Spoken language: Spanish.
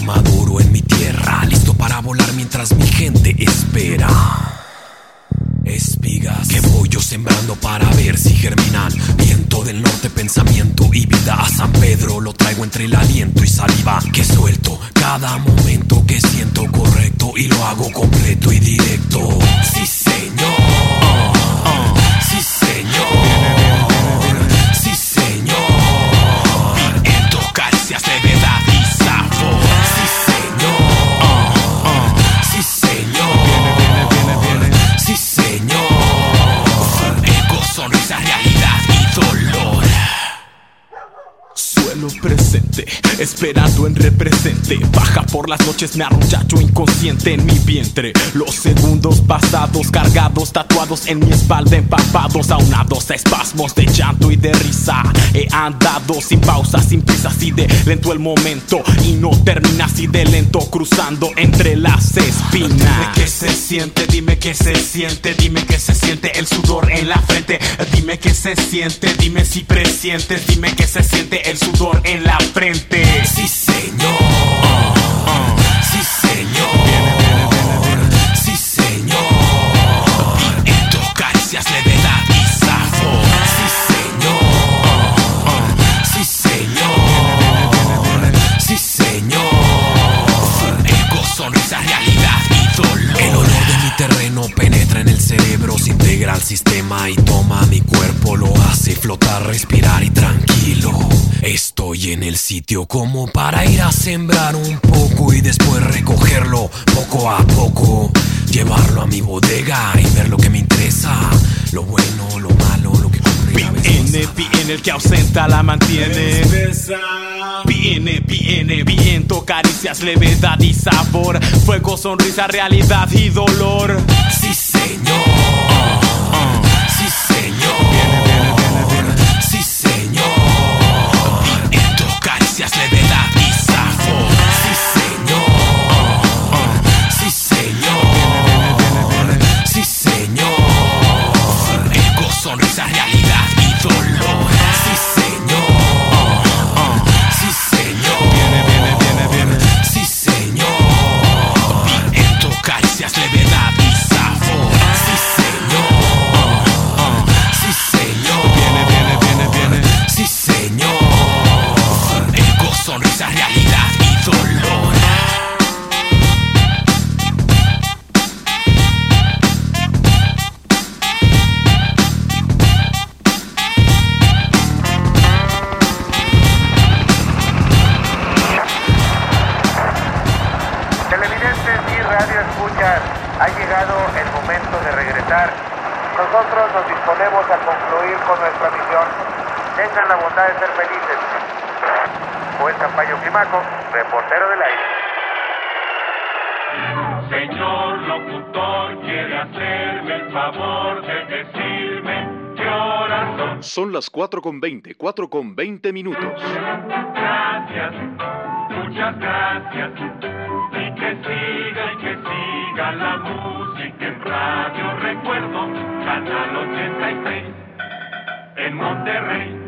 maduro en mi tierra, listo para volar mientras mi gente espera. Espigas que voy yo sembrando para ver si germinan. Viento del norte, pensamiento y vida. A San Pedro lo traigo entre el aliento y saliva que suelto cada momento que siento correcto y lo hago completo y directo. Sí señor, sí señor, sí señor. Viento, caricias, levedad y sabor. Sí señor, sí señor, sí señor. Ego, sonrisa, realidad y dolor. Suelo presente, esperando en represente. Baja por las noches, me arruchacho inconsciente en mi vientre. Los segundos pasados, cargados, tatuados en mi espalda, empapados, aunados a espasmos de llanto y de risa. He andado sin pausa, sin prisa, así de lento el momento. Y no termina así de lento, cruzando entre las espinas. Dime qué se siente, dime qué se siente, dime qué se siente el sudor en la frente. Dime qué se siente, dime si presientes, dime qué se siente el sudor en la frente. Sí señor, sí señor, sí señor. Viento, caricias, levedad y sabor. Sí señor, sí señor, sí señor. Ego, sonrisa, realidad y dolor. El olor de mi terreno penetra en el cerebro, se integra al sistema y toma mi cuerpo, lo hace flotar, respirar y tranquilo. Estoy en el sitio como para ir a sembrar un poco y después recogerlo poco a poco, llevarlo a mi bodega y ver lo que me interesa, lo bueno, lo malo, lo que ocurre a veces. Viene el que ausenta la mantiene. Viene, viento, caricias, levedad y sabor. Fuego, sonrisa, realidad y dolor. Sí señor, sí señor, sí señor. Viento, caricias, levedad y sabor. Sí señor, sí señor, sí señor. Ego, sonrisa, realidad y dolor. Sí señor, sí señor, sí señor. Viento, caricias, levedad y sabor. Sí señor, sí señor, sí señor. Ego, sonrisa, realidad y dolor. Televidentes y radioescuchas, ha llegado el momento de regresar. Nosotros nos disponemos a concluir con nuestra misión. Tengan la bondad de ser felices. Juez Campayo Climaco, reportero del aire. Señor locutor, quiere hacerme el favor de decirme qué horas son. Son las 4:20, 4:20 minutos. Gracias, muchas gracias. Y que siga la música en Radio Recuerdo, Canal 86, en Monterrey.